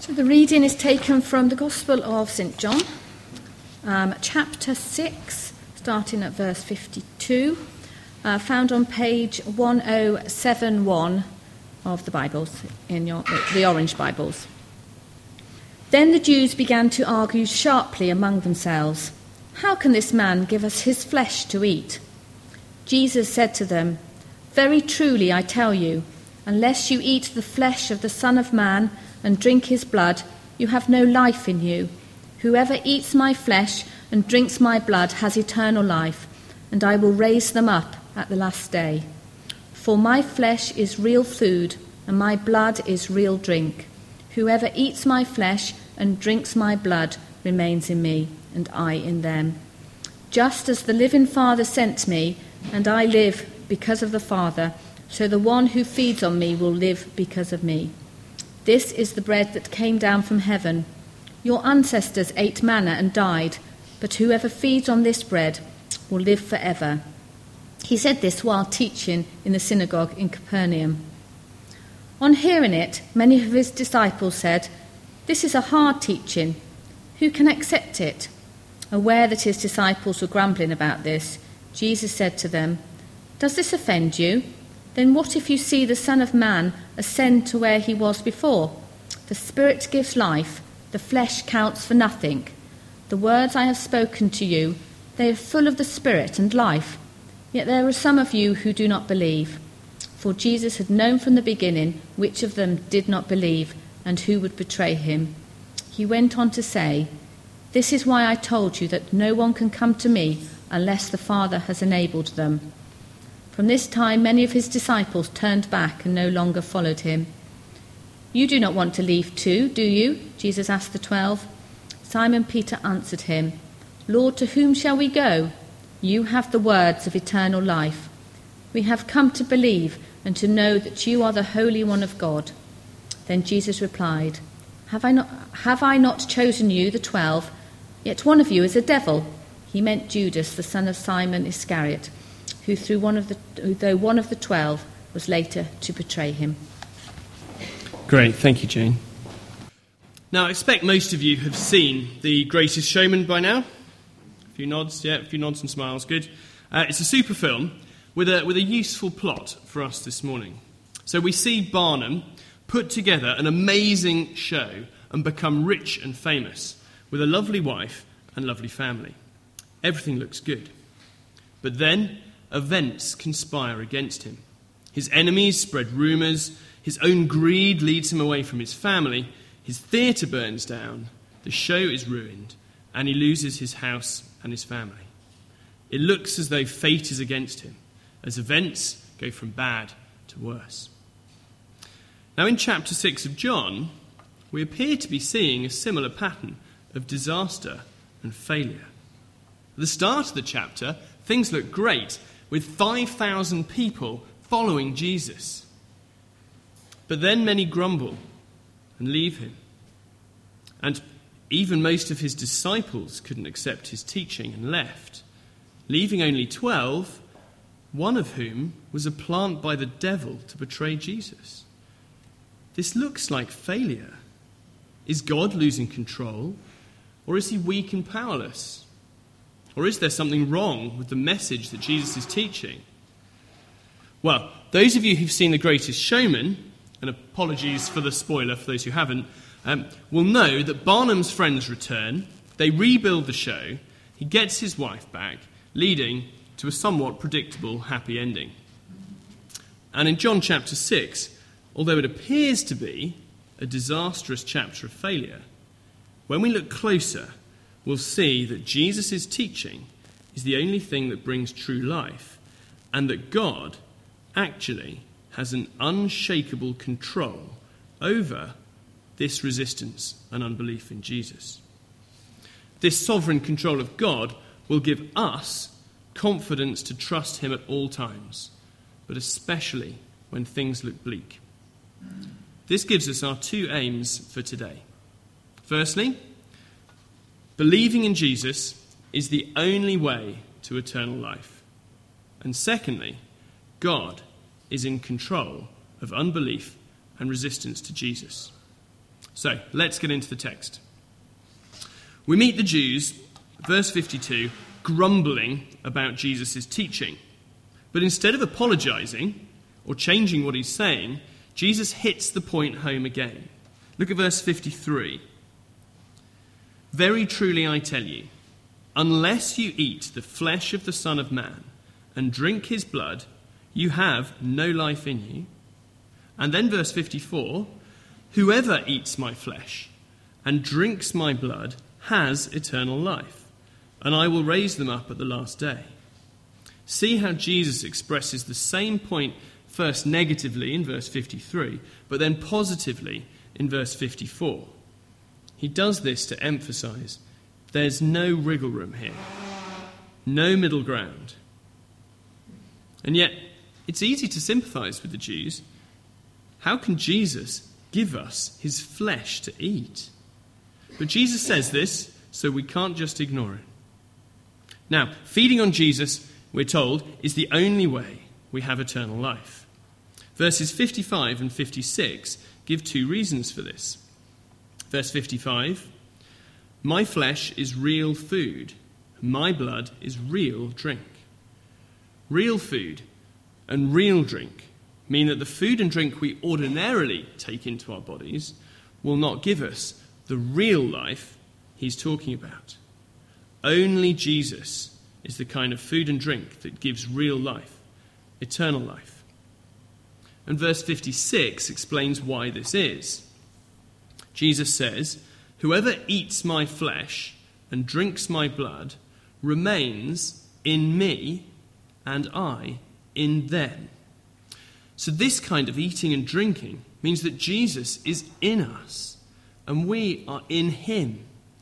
The reading is taken from the Gospel of St. John, chapter 6, starting at verse 52, found on page 1071 of the Bibles, in the orange Bibles. Then the Jews began to argue sharply among themselves, "How can this man give us his flesh to eat?" Jesus said to them, "Very truly I tell you, unless you eat the flesh of the Son of Man and drink his blood, you have no life in you. Whoever eats my flesh and drinks my blood has eternal life, and I will raise them up at the last day. For my flesh is real food, and my blood is real drink. Whoever eats my flesh and drinks my blood remains in me, and I in them. Just as the living Father sent me, and I live because of the Father, so the one who feeds on me will live because of me. This is the bread that came down from heaven. Your ancestors ate manna and died, but whoever feeds on this bread will live forever." He said this while teaching in the synagogue in Capernaum. On hearing it, many of his disciples said, "This is a hard teaching. Who can accept it?" Aware that his disciples were grumbling about this, Jesus said to them, "Does this offend you? Then what if you see the Son of Man ascend to where he was before? The Spirit gives life, the flesh counts for nothing. The words I have spoken to you, they are full of the Spirit and life. Yet there are some of you who do not believe." For Jesus had known from the beginning which of them did not believe and who would betray him. He went on to say, "This is why I told you that no one can come to me unless the Father has enabled them." From this time, many of his disciples turned back and no longer followed him. "You do not want to leave too, do you?" Jesus asked the 12. Simon Peter answered him, "Lord, to whom shall we go? You have the words of eternal life. We have come to believe and to know that you are the Holy One of God." Then Jesus replied, Have I not chosen you, the 12? Yet one of you is a devil." He meant Judas, the son of Simon Iscariot, who though one of the 12 was later to betray him. Great, thank you, Jane. Now, I expect most of you have seen The Greatest Showman by now. A few nods and smiles, good. It's a super film with a useful plot for us this morning. So we see Barnum put together an amazing show and become rich and famous with a lovely wife and lovely family. Everything looks good. But then events conspire against him. His enemies spread rumours, his own greed leads him away from his family, his theatre burns down, the show is ruined, and he loses his house and his family. It looks as though fate is against him, as events go from bad to worse. Now in chapter 6 of John, we appear to be seeing a similar pattern of disaster and failure. At the start of the chapter, things look great, with 5,000 people following Jesus. But then many grumble and leave him. And even most of his disciples couldn't accept his teaching and left, leaving only 12, one of whom was a plant by the devil to betray Jesus. This looks like failure. Is God losing control? Or is he weak and powerless? Or is there something wrong with the message that Jesus is teaching? Well, those of you who've seen The Greatest Showman, and apologies for the spoiler for those who haven't, will know that Barnum's friends return, they rebuild the show, he gets his wife back, leading to a somewhat predictable happy ending. And in John chapter 6, although it appears to be a disastrous chapter of failure, when we look closer, we'll see that Jesus' teaching is the only thing that brings true life, and that God actually has an unshakable control over this resistance and unbelief in Jesus. This sovereign control of God will give us confidence to trust him at all times, but especially when things look bleak. This gives us our two aims for today. Firstly, believing in Jesus is the only way to eternal life. And secondly, God is in control of unbelief and resistance to Jesus. So, let's get into the text. We meet the Jews, verse 52, grumbling about Jesus' teaching. But instead of apologising or changing what he's saying, Jesus hits the point home again. Look at verse 53. Very truly I tell you, unless you eat the flesh of the Son of Man and drink his blood, you have no life in you. And then verse 54, whoever eats my flesh and drinks my blood has eternal life, and I will raise them up at the last day. See how Jesus expresses the same point first negatively in verse 53, but then positively in verse 54. He does this to emphasise there's no wriggle room here, no middle ground. And yet, it's easy to sympathise with the Jews. How can Jesus give us his flesh to eat? But Jesus says this, so we can't just ignore it. Now, feeding on Jesus, we're told, is the only way we have eternal life. Verses 55 and 56 give two reasons for this. Verse 55, my flesh is real food, my blood is real drink. Real food and real drink mean that the food and drink we ordinarily take into our bodies will not give us the real life he's talking about. Only Jesus is the kind of food and drink that gives real life, eternal life. And verse 56 explains why this is. Jesus says, whoever eats my flesh and drinks my blood remains in me and I in them. So this kind of eating and drinking means that Jesus is in us and we are in him.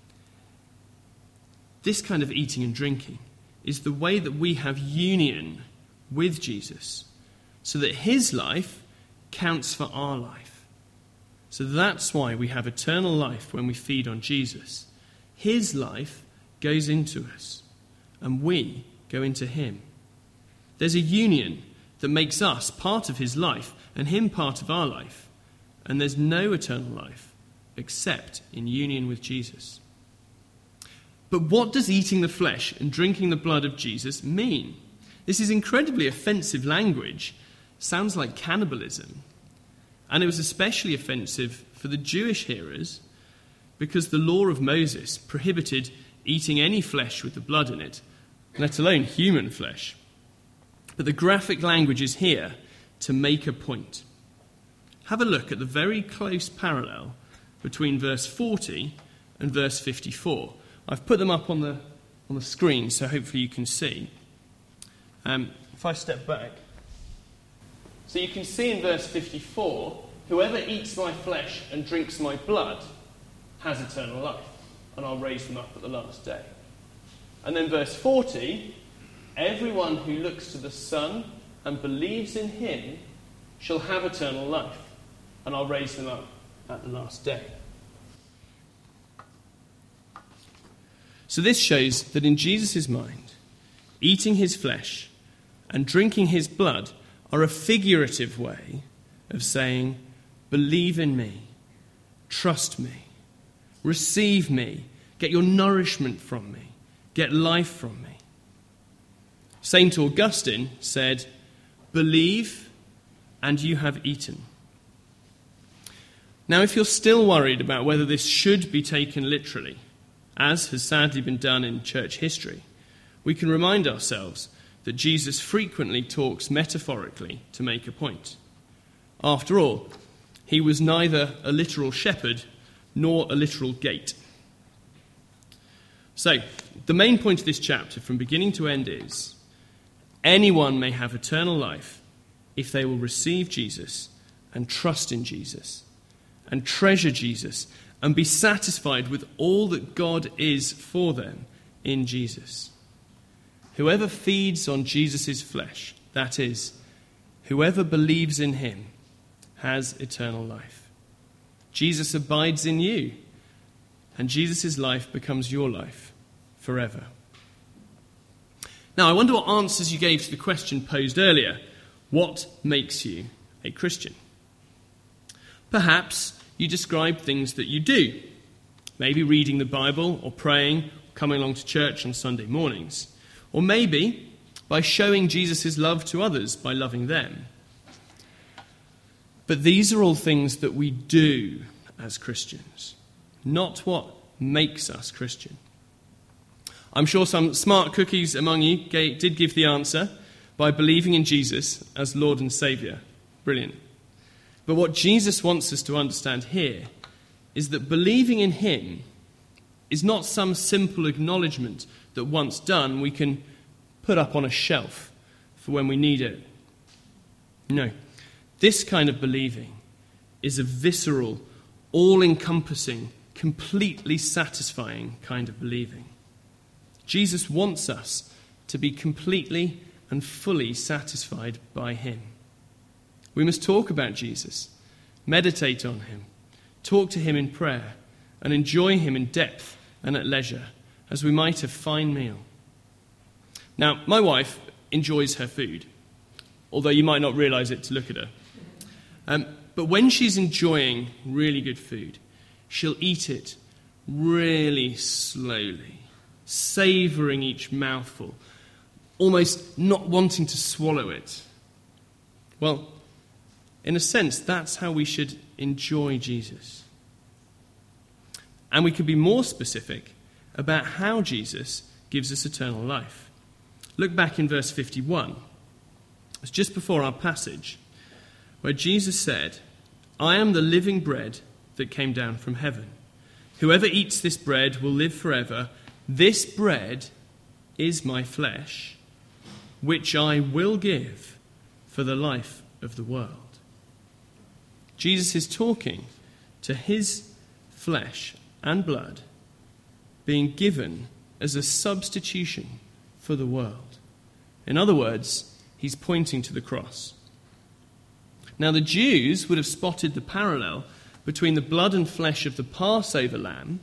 This kind of eating and drinking is the way that we have union with Jesus, so that his life counts for our life. So that's why we have eternal life when we feed on Jesus. His life goes into us, and we go into him. There's a union that makes us part of his life and him part of our life, and there's no eternal life except in union with Jesus. But what does eating the flesh and drinking the blood of Jesus mean? This is incredibly offensive language. Sounds like cannibalism. And it was especially offensive for the Jewish hearers because the law of Moses prohibited eating any flesh with the blood in it, let alone human flesh. But the graphic language is here to make a point. Have a look at the very close parallel between verse 40 and verse 54. I've put them up on the screen, so hopefully you can see. If I step back. So you can see in verse 54, whoever eats my flesh and drinks my blood has eternal life, and I'll raise them up at the last day. And then verse 40, everyone who looks to the Son and believes in him shall have eternal life, and I'll raise them up at the last day. So this shows that in Jesus' mind, eating his flesh and drinking his blood are a figurative way of saying, believe in me, trust me, receive me, get your nourishment from me, get life from me. St. Augustine said, believe and you have eaten. Now, if you're still worried about whether this should be taken literally, as has sadly been done in church history, we can remind ourselves that Jesus frequently talks metaphorically to make a point. After all, he was neither a literal shepherd nor a literal gate. So, the main point of this chapter from beginning to end is, anyone may have eternal life if they will receive Jesus and trust in Jesus and treasure Jesus and be satisfied with all that God is for them in Jesus. Whoever feeds on Jesus' flesh, that is, whoever believes in him, has eternal life. Jesus abides in you, and Jesus' life becomes your life forever. Now, I wonder what answers you gave to the question posed earlier. What makes you a Christian? Perhaps you describe things that you do. Maybe reading the Bible or praying, coming along to church on Sunday mornings. Or maybe by showing Jesus' love to others by loving them. But these are all things that we do as Christians, not what makes us Christian. I'm sure some smart cookies among you did give the answer by believing in Jesus as Lord and Saviour. Brilliant. But what Jesus wants us to understand here is that believing in him is not some simple acknowledgement that once done we can put up on a shelf for when we need it. No, this kind of believing is a visceral, all-encompassing, completely satisfying kind of believing. Jesus wants us to be completely and fully satisfied by him. We must talk about Jesus, meditate on him, talk to him in prayer, and enjoy him in depth and at leisure, as we might a fine meal. Now, my wife enjoys her food, although you might not realise it to look at her. But when she's enjoying really good food, she'll eat it really slowly, savouring each mouthful, almost not wanting to swallow it. Well, in a sense, that's how we should enjoy Jesus. And we could be more specific about how Jesus gives us eternal life. Look back in verse 51. It's just before our passage, where Jesus said, "I am the living bread that came down from heaven. Whoever eats this bread will live forever. This bread is my flesh, which I will give for the life of the world." Jesus is talking to his flesh and blood being given as a substitution for the world. In other words, he's pointing to the cross. Now, the Jews would have spotted the parallel between the blood and flesh of the Passover lamb,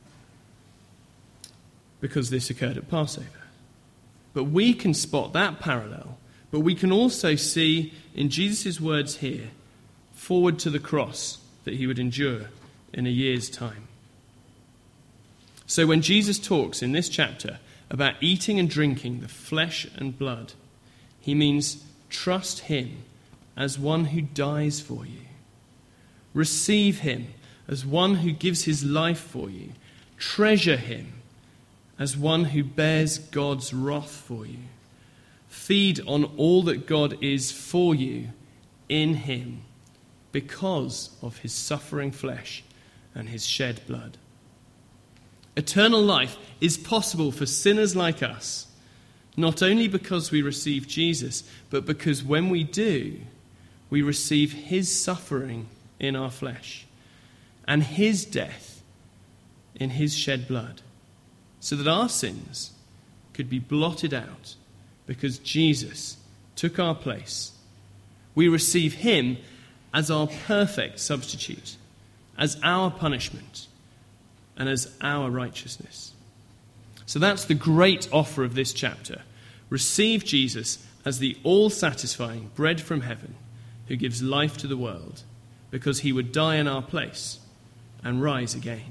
because this occurred at Passover. But we can spot that parallel, but we can also see in Jesus' words here, forward to the cross that he would endure in a year's time. So when Jesus talks in this chapter about eating and drinking the flesh and blood, he means trust him as one who dies for you. Receive him as one who gives his life for you. Treasure him as one who bears God's wrath for you. Feed on all that God is for you in him because of his suffering flesh and his shed blood. Eternal life is possible for sinners like us, not only because we receive Jesus, but because when we do, we receive his suffering in our flesh and his death in his shed blood, so that our sins could be blotted out because Jesus took our place. We receive him as our perfect substitute, as our punishment, and as our righteousness. So that's the great offer of this chapter. Receive Jesus as the all-satisfying bread from heaven who gives life to the world because he would die in our place and rise again.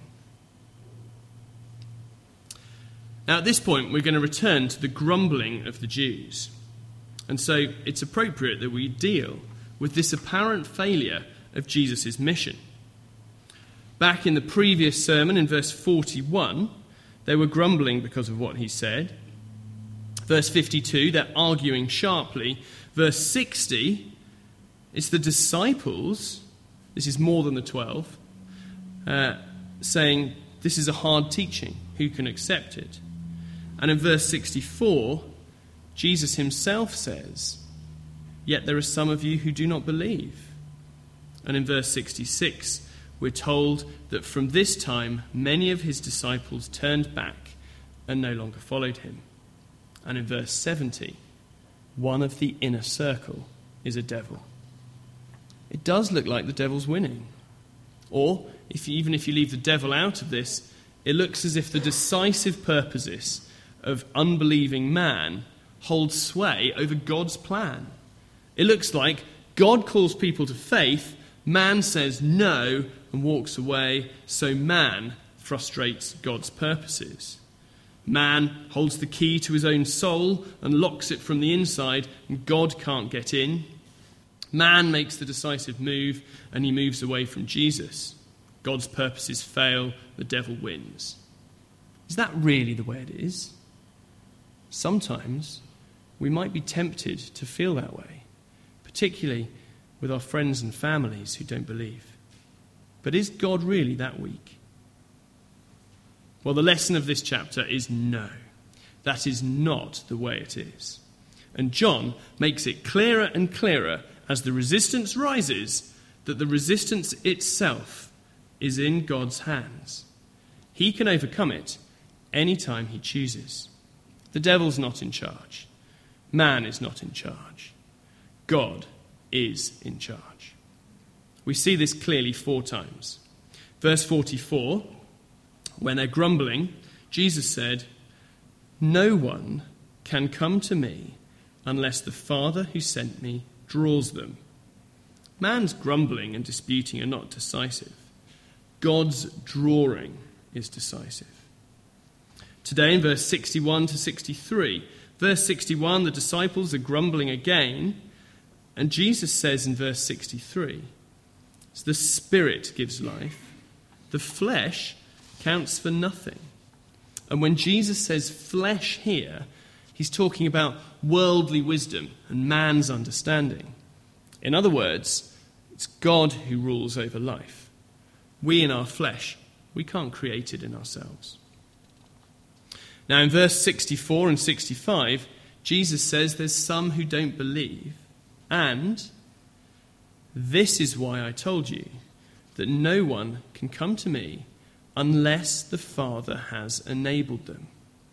Now, at this point, we're going to return to the grumbling of the Jews. And so it's appropriate that we deal with this apparent failure of Jesus' mission. Back in the previous sermon, in verse 41, they were grumbling because of what he said. Verse 52, they're arguing sharply. Verse 60, it's the disciples, this is more than the 12, saying, this is a hard teaching, who can accept it? And in verse 64, Jesus himself says, yet there are some of you who do not believe. And in verse 66, we're told that from this time many of his disciples turned back and no longer followed him. And in verse 70, one of the inner circle is a devil. It does look like the devil's winning. Or, even if you leave the devil out of this, it looks as if the decisive purposes of unbelieving man hold sway over God's plan. It looks like God calls people to faith, Man says no and walks away, so man frustrates God's purposes. Man holds the key to his own soul and locks it from the inside, and God can't get in. Man makes the decisive move, and he moves away from Jesus. God's purposes fail, the devil wins. Is that really the way it is? Sometimes we might be tempted to feel that way, particularly with our friends and families who don't believe. But is God really that weak? Well, the lesson of this chapter is no. That is not the way it is. And John makes it clearer and clearer as the resistance rises that the resistance itself is in God's hands. He can overcome it any time he chooses. The devil's not in charge. Man is not in charge. God is in charge. We see this clearly 4 times. Verse 44, when they're grumbling, Jesus said, "No one can come to me unless the Father who sent me draws them." Man's grumbling and disputing are not decisive. God's drawing is decisive. Today in verse 61 to 63, verse 61, the disciples are grumbling again, and Jesus says in verse 63, "The Spirit gives life, the flesh counts for nothing." And when Jesus says flesh here, he's talking about worldly wisdom and man's understanding. In other words, it's God who rules over life. We in our flesh, we can't create it in ourselves. Now in verse 64 and 65, Jesus says there's some who don't believe, and this is why I told you that no one can come to me unless the Father has enabled them.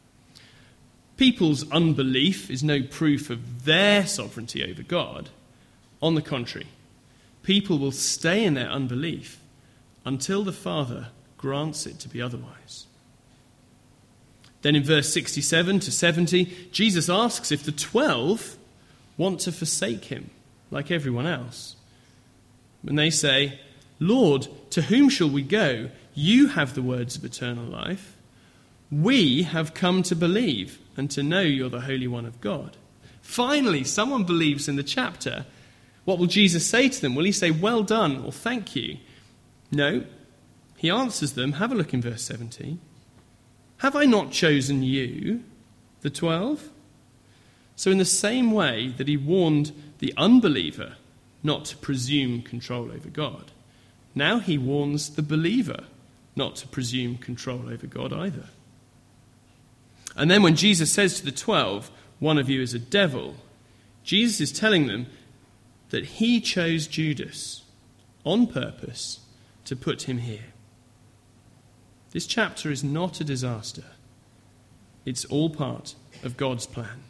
People's unbelief is no proof of their sovereignty over God. On the contrary, people will stay in their unbelief until the Father grants it to be otherwise. Then in verse 67 to 70, Jesus asks if the 12 want to forsake him like everyone else. When they say, "Lord, to whom shall we go? You have the words of eternal life. We have come to believe and to know you're the Holy One of God." Finally, someone believes in the chapter. What will Jesus say to them? Will he say, "Well done," or "Thank you"? No. He answers them. Have a look in verse 17. "Have I not chosen you, the 12? So in the same way that he warned the unbeliever not to presume control over God, now he warns the believer not to presume control over God either. And then when Jesus says to the 12, "One of you is a devil," Jesus is telling them that he chose Judas on purpose to put him here. This chapter is not a disaster. It's all part of God's plan.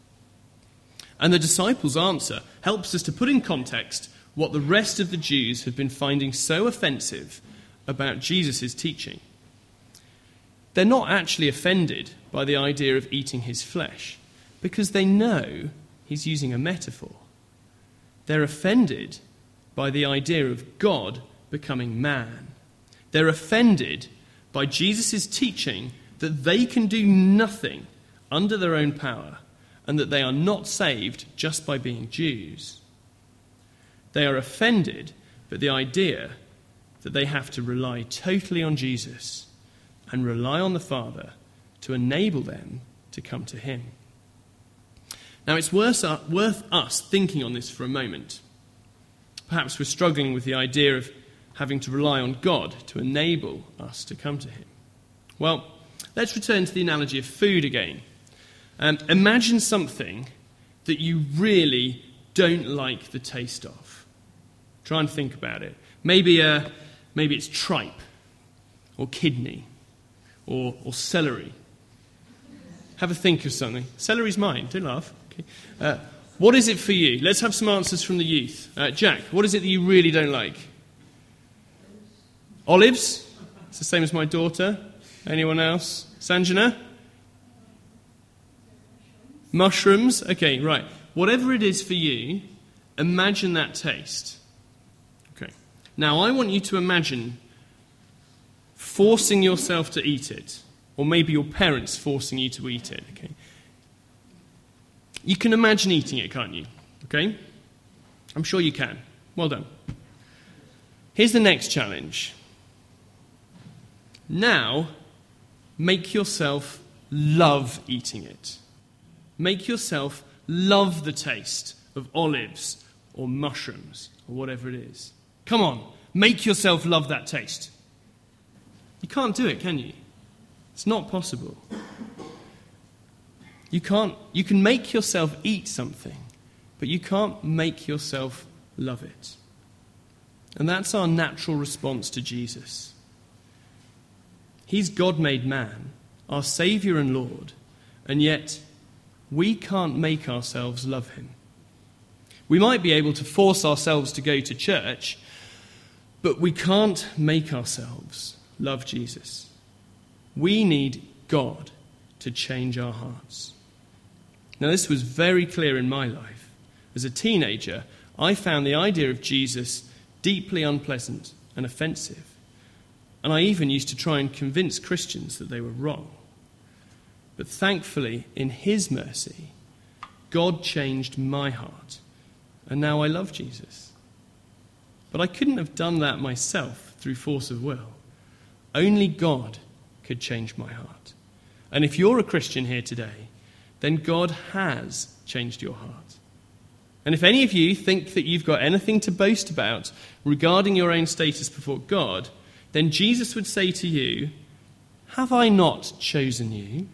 And the disciples' answer helps us to put in context what the rest of the Jews have been finding so offensive about Jesus' teaching. They're not actually offended by the idea of eating his flesh, because they know he's using a metaphor. They're offended by the idea of God becoming man. They're offended by Jesus' teaching that they can do nothing under their own power and that they are not saved just by being Jews. They are offended by the idea that they have to rely totally on Jesus and rely on the Father to enable them to come to him. Now, it's worth us thinking on this for a moment. Perhaps we're struggling with the idea of having to rely on God to enable us to come to him. Well, let's return to the analogy of food again. Imagine something that you really don't like the taste of. Try and think about it. Maybe it's tripe, or kidney, or celery. Have a think of something. Celery's mine. Don't laugh. Okay. What is it for you? Let's have some answers from the youth. Jack, what is it that you really don't like? Olives? It's the same as my daughter. Anyone else? Sanjana? Mushrooms? Okay, right. Whatever it is for you, imagine that taste. Okay. Now, I want you to imagine forcing yourself to eat it, or maybe your parents forcing you to eat it, okay? You can imagine eating it, can't you? Okay? I'm sure you can. Well done. Here's the next challenge. Now, make yourself love eating it. Make yourself love the taste of olives or mushrooms or whatever it is. Come on, make yourself love that taste. You can't do it, can you? It's not possible. You can make yourself eat something, but you can't make yourself love it. And that's our natural response to Jesus. He's God-made man, our Saviour and Lord, and yet we can't make ourselves love him. We might be able to force ourselves to go to church, but we can't make ourselves love Jesus. We need God to change our hearts. Now, this was very clear in my life. As a teenager, I found the idea of Jesus deeply unpleasant and offensive. And I even used to try and convince Christians that they were wrong. But thankfully, in his mercy, God changed my heart. And now I love Jesus. But I couldn't have done that myself through force of will. Only God could change my heart. And if you're a Christian here today, then God has changed your heart. And if any of you think that you've got anything to boast about regarding your own status before God, then Jesus would say to you, "Have I not chosen you?"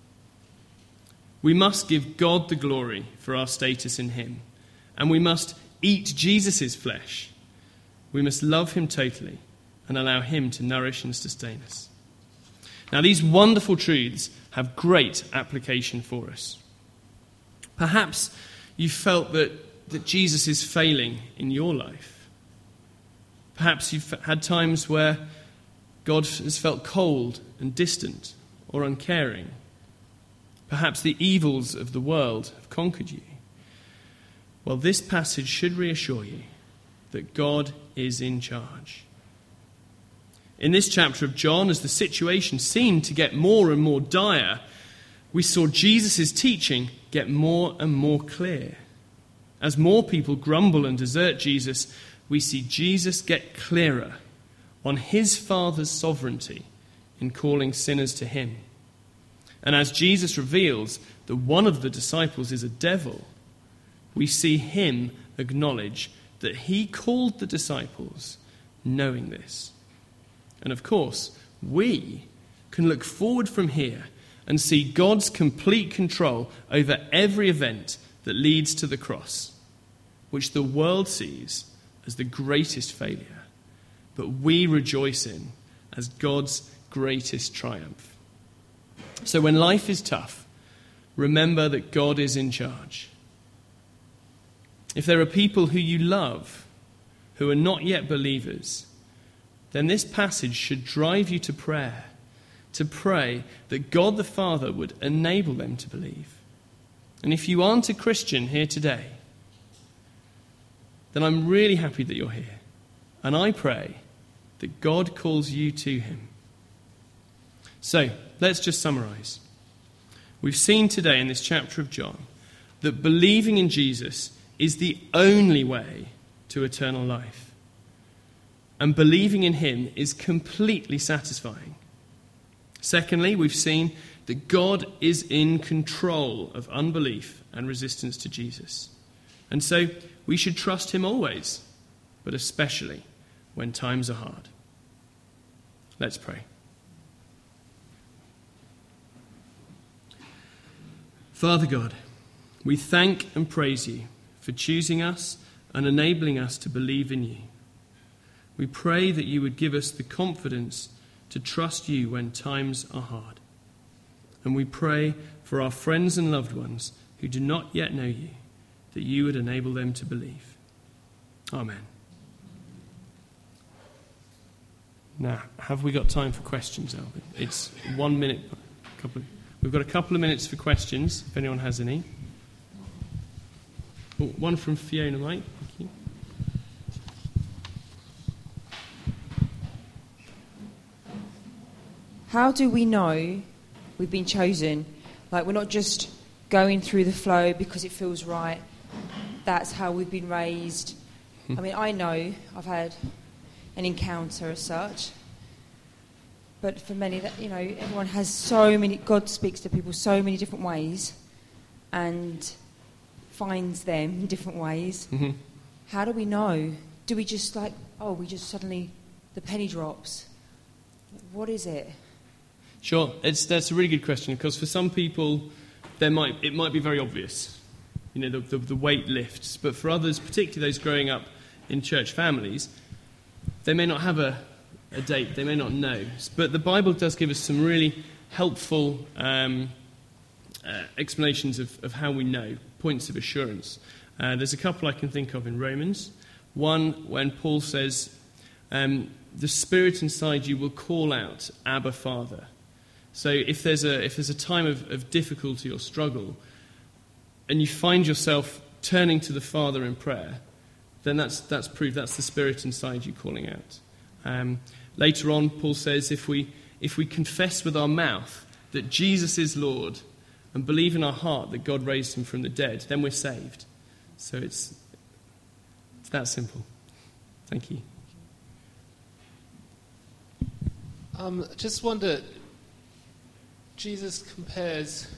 We must give God the glory for our status in him. And we must eat Jesus' flesh. We must love him totally and allow him to nourish and sustain us. Now, these wonderful truths have great application for us. Perhaps you felt that Jesus is failing in your life. Perhaps you've had times where God has felt cold and distant or uncaring. Perhaps the evils of the world have conquered you. Well, this passage should reassure you that God is in charge. In this chapter of John, as the situation seemed to get more and more dire, we saw Jesus' teaching get more and more clear. As more people grumble and desert Jesus, we see Jesus get clearer on his Father's sovereignty in calling sinners to him. And as Jesus reveals that one of the disciples is a devil, we see him acknowledge that he called the disciples knowing this. And of course, we can look forward from here and see God's complete control over every event that leads to the cross, which the world sees as the greatest failure, but we rejoice in as God's greatest triumph. So when life is tough, remember that God is in charge. If there are people who you love who are not yet believers, then this passage should drive you to prayer, to pray that God the Father would enable them to believe. And if you aren't a Christian here today, then I'm really happy that you're here. And I pray that God calls you to him. So, let's just summarize. We've seen today in this chapter of John that believing in Jesus is the only way to eternal life. And believing in him is completely satisfying. Secondly, we've seen that God is in control of unbelief and resistance to Jesus. And so we should trust him always, but especially when times are hard. Let's pray. Father God, we thank and praise you for choosing us and enabling us to believe in you. We pray that you would give us the confidence to trust you when times are hard. And we pray for our friends and loved ones who do not yet know you, that you would enable them to believe. Amen. Now, have we got time for questions, Alvin? It's 1 minute. We've got a couple of minutes for questions, if anyone has any. Oh, one from Fiona, Mike. Thank you. How do we know we've been chosen? Like, we're not just going through the flow because it feels right. That's how we've been raised. I mean, I know I've had an encounter as such. But for many, that, you know, everyone has so many... God speaks to people so many different ways and finds them in different ways. Mm-hmm. How do we know? Do we just like, we just suddenly... the penny drops? What is it? Sure, that's a really good question, because for some people it might be very obvious. You know, the weight lifts. But for others, particularly those growing up in church families, they may not have a date, they may not know. But the Bible does give us some really helpful explanations of how we know, points of assurance. There's a couple I can think of in Romans. One, when Paul says, the Spirit inside you will call out, Abba, Father. So if there's a time of difficulty or struggle, and you find yourself turning to the Father in prayer, then that's proof. That's the Spirit inside you calling out. Later on, Paul says, if we confess with our mouth that Jesus is Lord and believe in our heart that God raised him from the dead, then we're saved. So it's that simple. Thank you. Just wonder, Jesus compares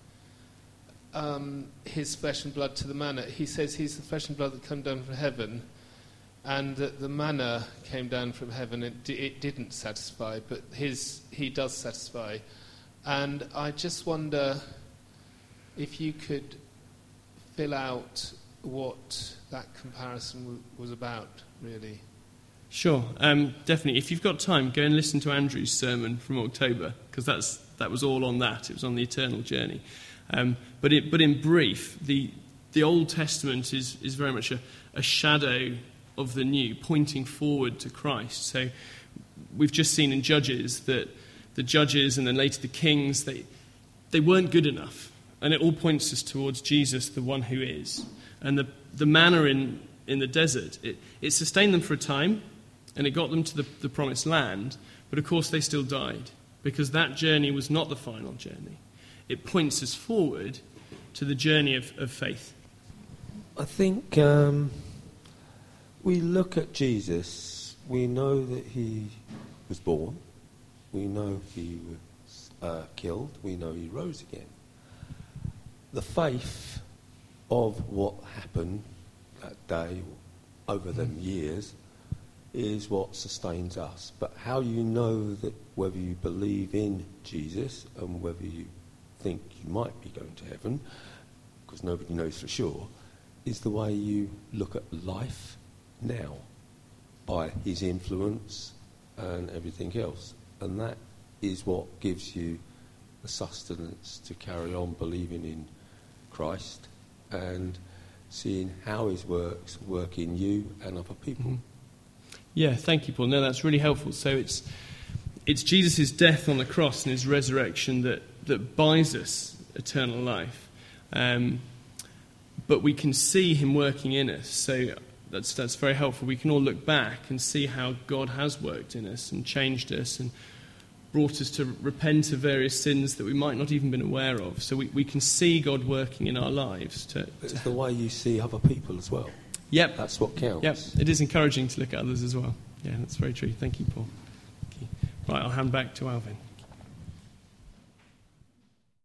his flesh and blood to the manna. He says he's the flesh and blood that come down from heaven, and that the manna came down from heaven. It didn't satisfy, but he does satisfy. And I just wonder if you could fill out what that comparison was about, really. Sure, definitely. If you've got time, go and listen to Andrew's sermon from October, because that was all on that. It was on the eternal journey. But in brief, the Old Testament is very much a shadow of the New, pointing forward to Christ. So we've just seen in Judges that the judges and then later the kings, they weren't good enough. And it all points us towards Jesus, the one who is. And the manna in the desert, it sustained them for a time, and it got them to the promised land, but of course they still died, because that journey was not the final journey. It points us forward to the journey of faith. I think we look at Jesus, we know that he was born, we know he was killed, we know he rose again. The faith of what happened that day, over them years, is what sustains us. But how you know that whether you believe in Jesus and whether you think you might be going to heaven, because nobody knows for sure, is the way you look at life now by his influence and everything else. And that is what gives you the sustenance to carry on believing in Christ and seeing how his works work in you and other people. Mm-hmm. Yeah, thank you, Paul. No, that's really helpful. So it's Jesus' death on the cross and his resurrection that buys us eternal life. But we can see him working in us. So that's very helpful. We can all look back and see how God has worked in us and changed us and brought us to repent of various sins that we might not even been aware of. So we can see God working in our lives. It's the way you see other people as well. Yep. That's what counts. Yep. It is encouraging to look at others as well. Yeah, that's very true. Thank you, Paul. Thank you. Right, I'll hand back to Alvin.